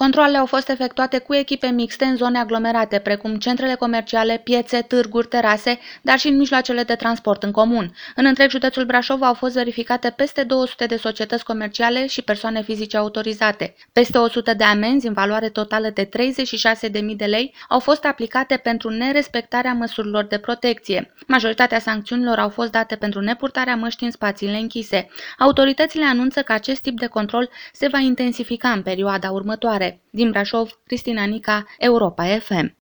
Controalele au fost efectuate cu echipe mixte în zone aglomerate, precum centrele comerciale, piețe, târguri, terase, dar și în mijloacele de transport în comun. În întreg județul Brașov au fost verificate peste 200 de societăți comerciale și persoane fizice autorizate. Peste 100 de amenzi în valoare totală de 36.000 de lei au fost aplicate pentru nerespectarea măsurilor de protecție. Majoritatea sancțiunilor au fost date pentru nepurtarea măștii în spațiile închise. Autoritățile anunță că acest tip de control se va intensifica în perioada următoare. Din Brașov, Cristina Nica, Europa FM.